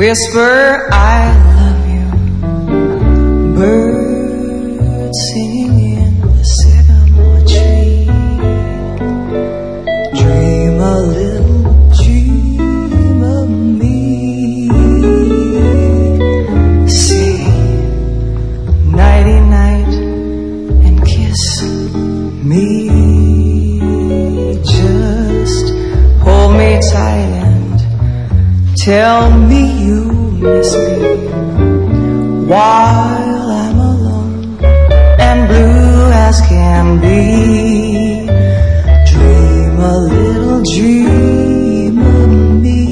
whisper I love you. Birds singing in the sycamore tree. Dream a little dream of me. Sing nighty night and kiss me. Just hold me tight and tell me you miss me while I'm alone and blue as can be. Dream a little dream of me.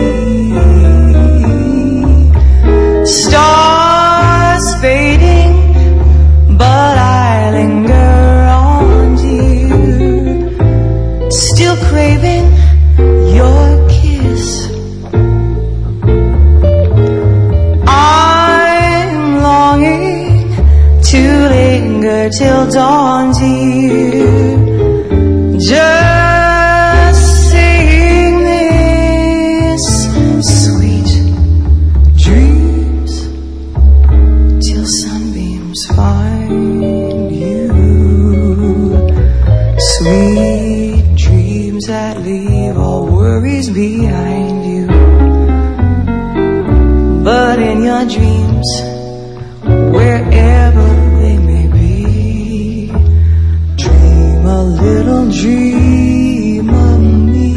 Stars fading, but I linger on to you, still craving your kiss. Till dawn to you, just saying this. Sweet dreams till sunbeams find you. Sweet dreams that leave all worries behind you. But in your dreams, wherever a little dream of me.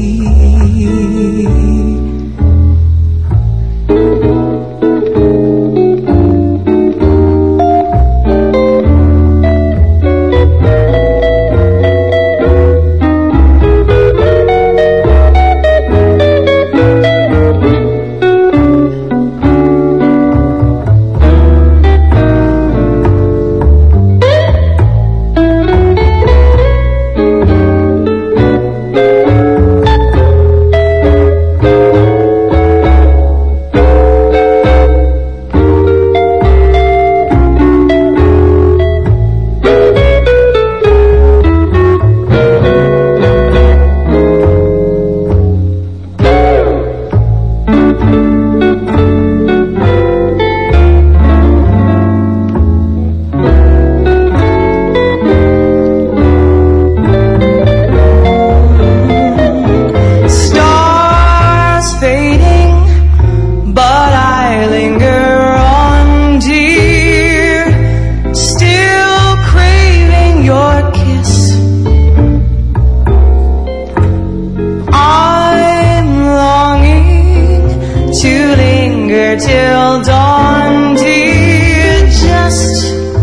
Till dawn, dear, just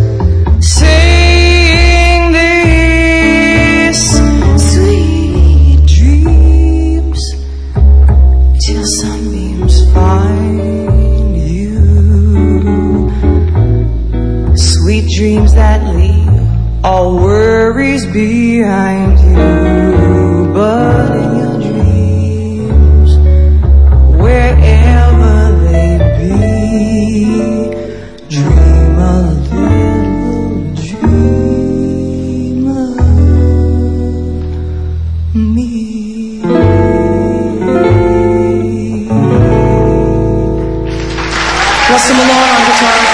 saying this. Sweet dreams till sunbeams find you. Sweet dreams that leave all worries behind you. But in your dreams, wherever dream a little dream of me. Russell Malone on guitar.